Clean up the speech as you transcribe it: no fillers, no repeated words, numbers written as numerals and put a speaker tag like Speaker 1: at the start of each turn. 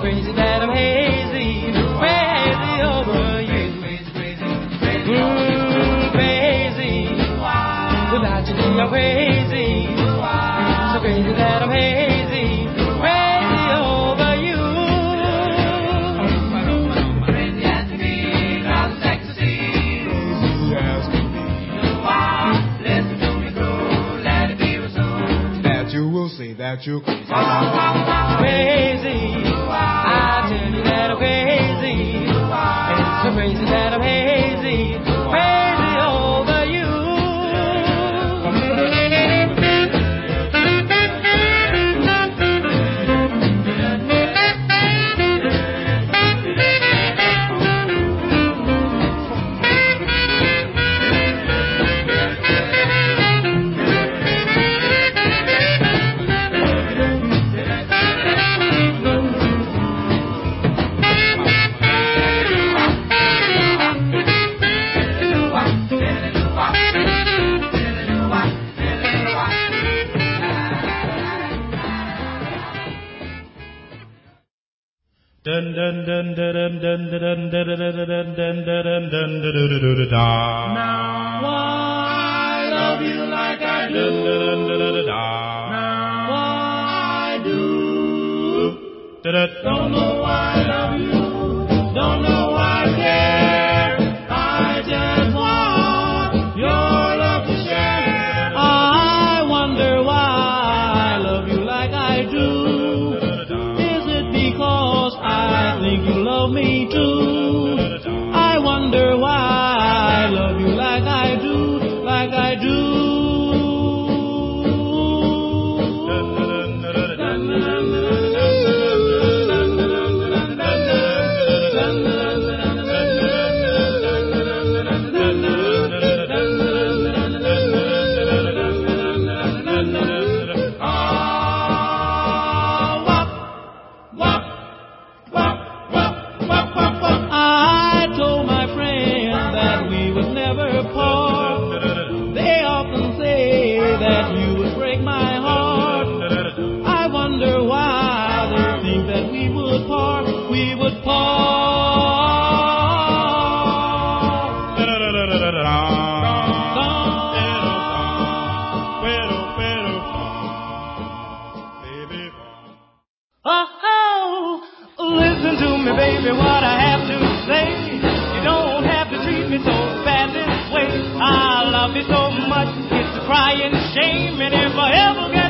Speaker 1: crazy that I'm hazy, crazy over you. Crazy. Without you, I'm crazy. So crazy that I'm hazy, crazy over you. Crazy as to be, cause ecstasy. Crazy as to be. Listen to me grow, let it be soon. That you will see that you're crazy. Crazy. I tell you that I'm crazy. It's so crazy that I'm hazy, crazy over you.
Speaker 2: Dun dun dun dun dun dun dun dun dun dun. Now I love you like I do. Now I do. Don't know why I love you. Don't know why I care. I just want your love to share. I wonder why I love you like I do. I think you love me too. I wonder why I love you like I do, like I do. Listen to me, baby, what I have to say. You don't have to treat me so bad this way. I love you so much, it's a crying shame. And if I ever get